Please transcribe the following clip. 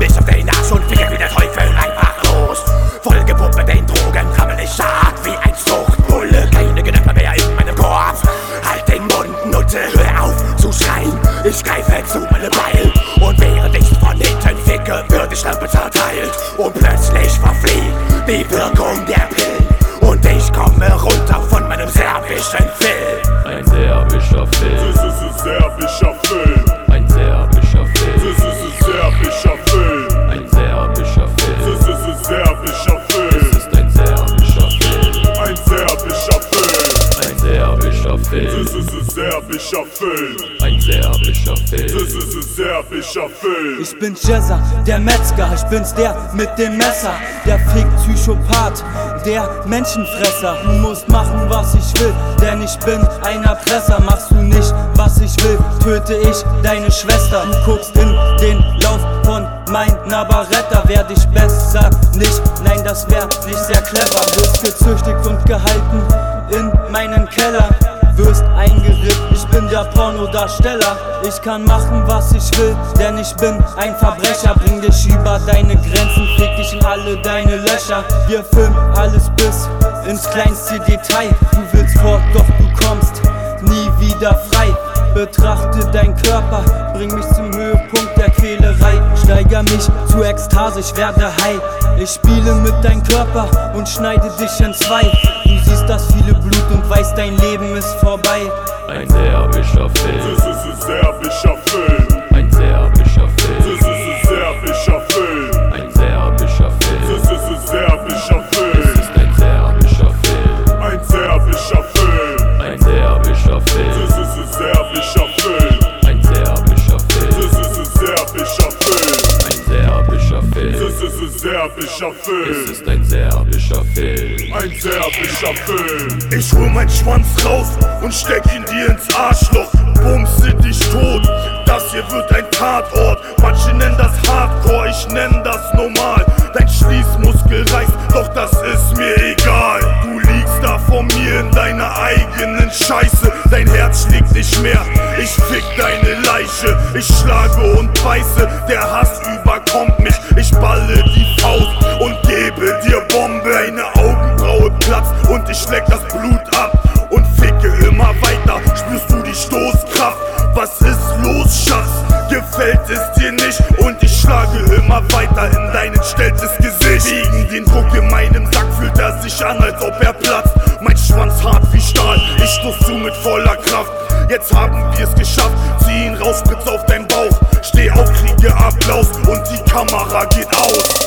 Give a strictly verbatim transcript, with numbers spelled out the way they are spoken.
dich auf den Arsch und ficke wie der Teufel einfach los. Vollgepumpt mit den Drogen, rammel ich hart wie ein Zuchtbulle. Keine Gedanken mehr in meinem Kopf. Halt den Mund, Nutte, hör auf zu schreien. Ich greife zu meinem Beil und während ich von hinten ficke, wird die Schlampe zerteilt. Und plötzlich verfliegt die Wirkung der Pillen und ich komme runter von meinem serbischen Film. Ein serbischer Film. Das ist ein serbischer Film. Ein serbischer Film. Das ist ein serbischer Film. Ein serbischer Film. Das ist ein serbischer Film. Es ist ein serbischer Film. Ein serbischer Film. Ein serbischer Film. Das ist ein serbischer Film. Ein serbischer Film. Das ist ein serbischer Film. Ich bin Jezza, der Metzger, ich bin's der mit dem Messer. Der Fick-Psychopath, der Menschenfresser. Du musst machen, was ich will, denn ich bin ein Erpresser. Machst du nicht, was ich will, töte ich deine Schwester. Du guckst in den Lauf von meiner Barretta. Werd ich besser nicht, nein, das wär nicht sehr clever. Wirst gezüchtigt und gehalten in meinen Keller. Wirst eingerippt, ich bin der Pornodarsteller. Ich kann machen, was ich will, denn ich bin ein Verbrecher. Bring dich über deine Grenzen, fick dich in alle deine Löcher. Wir filmen alles bis ins kleinste Detail. Du willst fort, doch du kommst nie wieder frei. Betrachte dein Körper, bring mich zum Höhepunkt der Quälerei. Steiger mich zu Ekstase, ich werde high. Ich spiele mit deinem Körper und schneide dich in zwei. Du siehst das viele Blut und weißt, dein Leben ist vorbei. Ein serbischer Film. Das ist ein serbischer Film. Ein serbischer Film. Das ist ein serbischer Film. Ein serbischer Film. Das ist ein serbischer Film. Es ist ein serbischer Film. Ein serbischer Film. Ein serbischer Film. Das ist ein serbischer Film. Ein serbischer Film. Das ist ein serbischer Film. Ein serbischer Film. Das ist ein serbischer Es Film. ist ein serbischer Film. Ein serbischer Film. Ich hol meinen Schwanz raus und steck ihn dir ins Arschloch. Bumse dich tot, das hier wird ein Tatort. Manche nennen das Hardcore, ich nenn das normal. Dein Schließmuskel reißt, doch das ist mir egal. Du liegst da vor mir in deiner eigenen Scheiße. Dein Herz schlägt nicht mehr, ich fick deine Leiche. Ich schlage und beiße, der Hass überkommt mich. Ich balle die Faust und gebe dir Bombe. Deine Augenbraue platzt und ich leck das Blut ab und ficke immer weiter. Spürst du die Stoßkraft? Was ist los, Schatz? Gefällt es dir nicht? Und ich schlage immer weiter in dein entstelltes Gesicht. Gegen den Druck in meinem Sack fühlt er sich an, als ob er platzt. Mein Schwanz hart wie Stahl, ich stoß zu mit voller Kraft. Jetzt haben wir's geschafft, zieh ihn raus, spritz auf dein Bauch. Steh auf, kriege Applaus und die Kamera geht aus.